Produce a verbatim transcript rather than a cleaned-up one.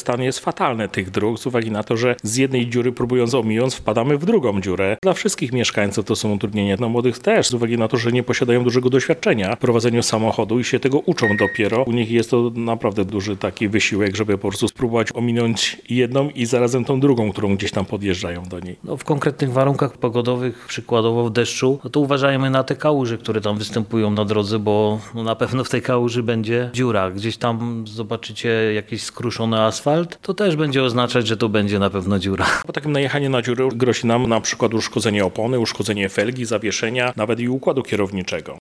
stan jest fatalny tych dróg z uwagi na to, że z jednej dziury próbując omijąc wpadamy w drugą dziurę. Dla wszystkich mieszkańców to są utrudnienia, dla młodych też, z uwagi na to, że nie posiadają dużego doświadczenia w prowadzeniu samochodu i się tego uczą dopiero. U nich jest to naprawdę duży taki wysiłek, żeby po prostu spróbować ominąć jedną i zarazem tą drugą, którą gdzieś tam podjeżdżają do niej. No, w konkretnych warunkach pogodowych, przykładowo w deszczu, no to uważajmy na te kałuże, które tam występują na drodze, bo no na pewno w tej kałuży będzie dziura. Gdzieś tam zobaczycie jakiś skruszony asfalt, to też będzie oznaczać, że to będzie na pewno dziura. Po takim najechaniu na dziurę grozi nam na przykład uszkodzenie opony, uszkodzenie felgi, zawieszenia, nawet i układu kierowniczego.